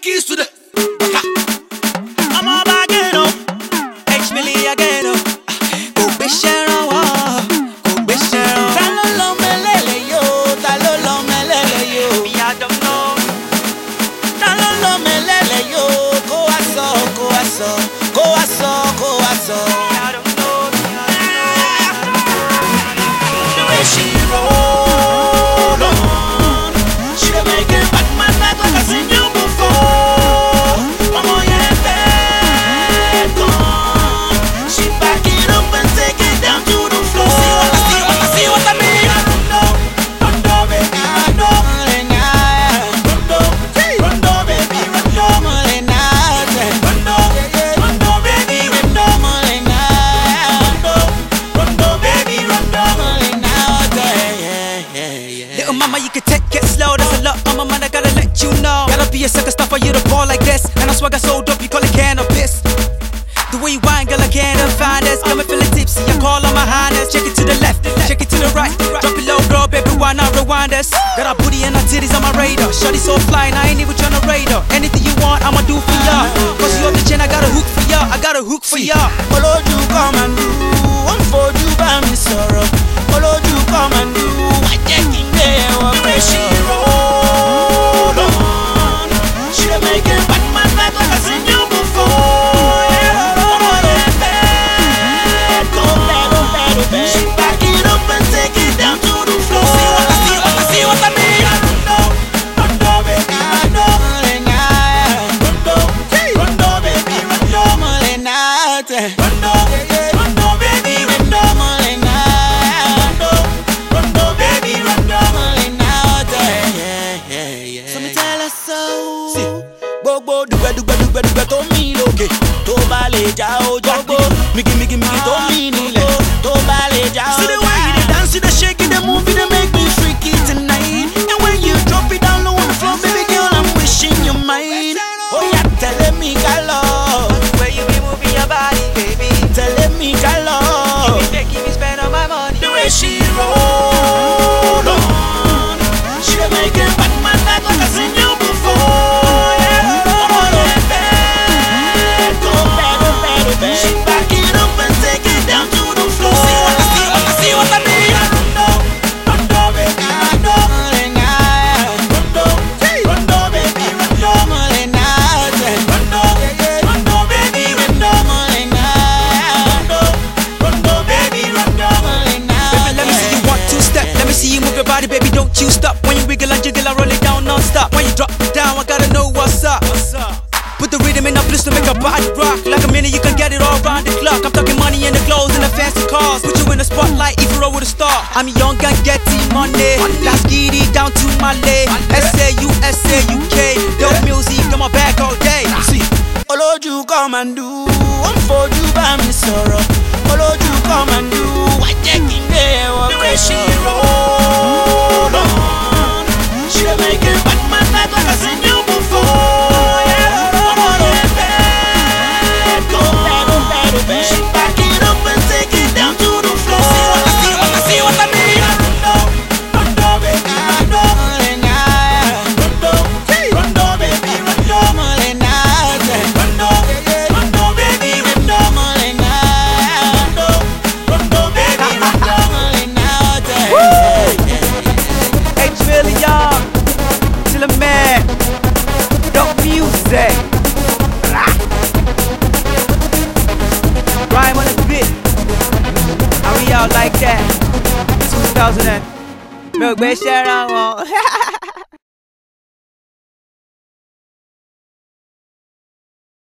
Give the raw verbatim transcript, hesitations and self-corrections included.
keys to the. I'm all back again, oh. H Millie again, oh. Go be sharing, oh. Go be sharing. Ta ló lọ mẹ́lẹ́lẹ̀ yo, ta ló lọ mẹ́lẹ́lẹ̀ yo. Me I don't know. Ta ló lọ mẹ́lẹ́lẹ̀ yo, kó wá sọ, kó wá sọ, kó wá sọ, kó wá sọ. Me I don't know, me I don't know. The way she roll on, she dey make it back my back like I seen you before. Mama, yeah, bad gone. She back it up and take it down to the floor. See what I see, what I see, what I mean. I don't know, Rondo, baby, Rondo, Rondo, Rondo, baby, Rondo, Rondo, Rondo, baby, Rondo, Rondo, Rondo, baby, Rondo, yeah, yeah, yeah. Little mama, you can take it slow. That's a lot, mama, man, I gotta let you know. Gotta be a sucker stuff for you to ball like this. And I swagger so dope, you call it cannabis. The way you whine, girl, I can't find this. Got me feeling tipsy, I call on my highness. Check it to the left, check it to the right. Drop it low, bro, baby, why not rewind us? Got our booty and our titties on my radar. Shorty so fly, and I ain't even tryna radar. Anything you want, I'ma do for ya. Cause you off the chain, I got a hook for ya. I got a hook for ya. Follow you, come and do. One for you, by me, sorrow. Follow you, come and do. I take it there, the way she roll on. She dey make it back my back like I seen you before. She back it up and take it down to the floor. See what I see, what I see, what I mean. Rondo, Rondo, baby, Rondo, Rondo, Rondo, baby, Rondo, Rondo, Rondo, baby, Rondo, Rondo, Rondo, baby, Rondo, yeah, yeah, yeah. So me tell her so. See, gbogbo dùgbẹ́ dùgbẹ́ dùgbẹ́ dùgbẹ́ tó mì lókè, tó bá lè já ó jogbo, migi migi migi tó mì nílẹ̀. See the way you dey dance, you dey shake it, dey move it, dey make me freaky tonight. And when you drop it down low on the floor, baby girl, I'm wishing you mine. Oh yeah, tell me color. The way you be moving your body, baby. Tell me color. You be making me spend all my money. The way she roll on, she dey make it back my back like I seen you before. Yeah, oh yeah, bad, go bad, go bad, go bad. She back it up and take it down to the floor. See what I see, what I see, what I mean. Rondo, Rondo, baby, Rondo, Rondo, Rondo, baby, Rondo, Rondo, Rondo, baby, Rondo, Rondo, Rondo, baby, Rondo. Baby, let me see you one two step. Let me see you move your body, baby. Don't you stop. When you wiggle and jiggle, I roll it down non-stop. When you drop it down, I gotta know what's up. What's up? Put the rhythm in the bliss to make a body rock. Like a minute, you can get it all round the clock. I'm talking money in the clothes and the fancy cars. Put you in the spotlight, if you're over the star. I'm young and getting money. Let's get it down to my leg. S A U, S A U K. Dope music, got my back all day. See, follow you, come and do. One for you, by me, sorrow. Follow you, come and do. I take it there, the way she roll on. She dey make it back my back like I seen you before. She back it up and take it down to the floor. See what I see, what I see, what I mean. Rondo, Rondo, baby, Rondo, Rondo, Rondo, baby, Rondo, Rondo, Rondo, baby, Rondo, Rondo, Rondo, baby, Rondo. H Millie, y'all, till a man, dope music. Rhyme on the beat, and we out like that. two thousand and milk, share